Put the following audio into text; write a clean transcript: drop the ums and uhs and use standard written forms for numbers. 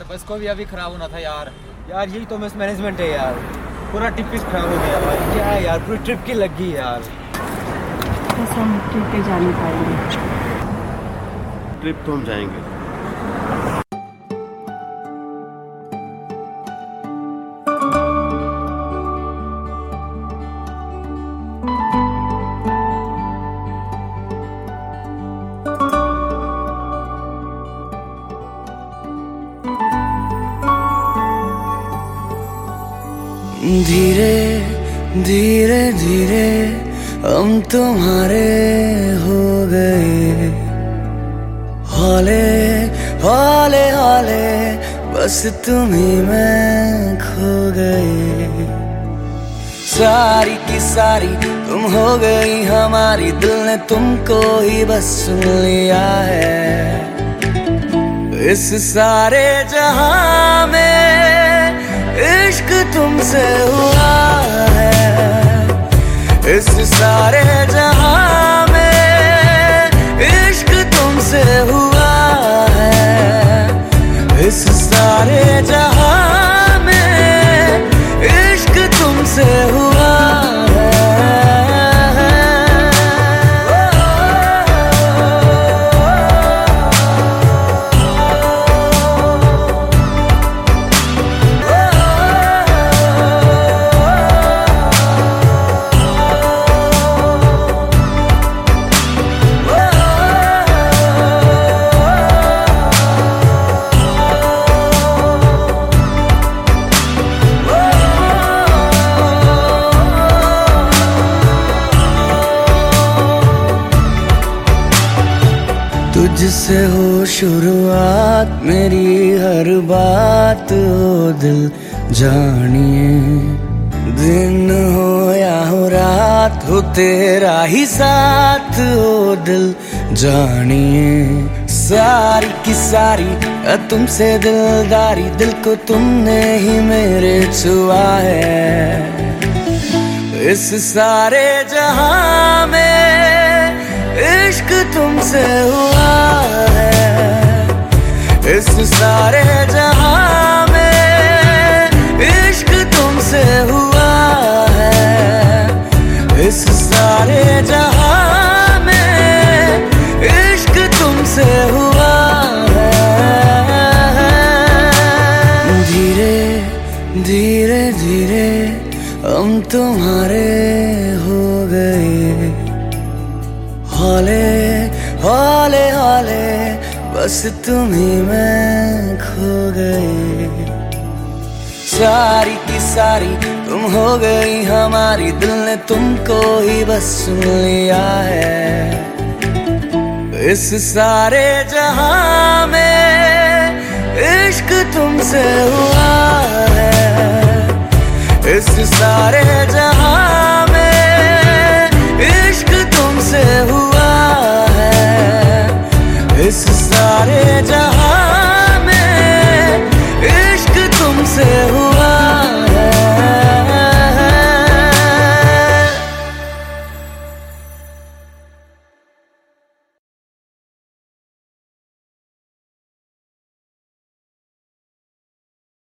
बस को भी अभी खराब होना था यार। यार यही तो मिस मैनेजमेंट है यार, पूरा ट्रिप खराब हो गया भाई। क्या है यार, पूरी ट्रिप की लग गई यार। बस हम ट्रिप पे जा नहीं पाएंगे। ट्रिप तो हम जाएंगे। धीरे धीरे धीरे हम तुम्हारे हो गए, हौले हौले हौले बस तुम ही मैं खो गए। सारी की सारी तुम हो गई हमारी, दिल ने तुमको ही बस सुन लिया है। इस सारे जहां में इश्क तुमसे हुआ है, इस सारे जहां में इश्क तुमसे हुआ है। इस सारे जहां में इश्क तुमसे हुआ है। तुझसे हो शुरुआत मेरी हर बात, हो दिल जानिए। दिन हो या हो रात, हो तेरा ही साथ, हो दिल जानिए। सारी की सारी तुमसे दिलदारी, दिल को तुमने ही मेरे छुआ है। इस सारे जहां में इश्क तुमसे हुआ है। इस सारे जहां में इश्क तुमसे हुआ है। इस सारे जहां में इश्क तुमसे हुआ है। धीरे धीरे धीरे हम तुम्हारे हो गए, हौले हौले हौले बस तुम ही मैं खो गए। सारी की सारी तुम हो गई हमारी, दिल ने तुमको ही बस सुन लिया है। इस सारे जहां में इश्क तुमसे हुआ है। इस सारे जहां में इश्क तुमसे हुआ है। इस सारे जहां में इश्क तुमसे हुआ